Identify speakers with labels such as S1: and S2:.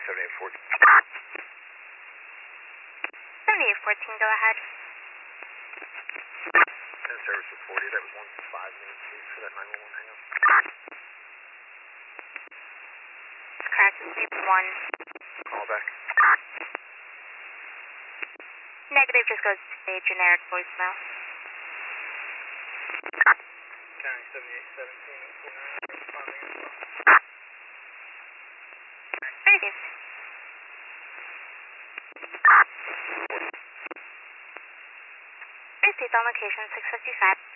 S1: 7814.
S2: 7814, go ahead.
S1: And service with 40, that was 15 Main Street for that 911 hangout.
S2: That's correct, it's 1.
S1: Call back.
S2: Negative just goes to a generic voicemail.
S1: County 7817 responding as well.
S2: Received. Received on location 655.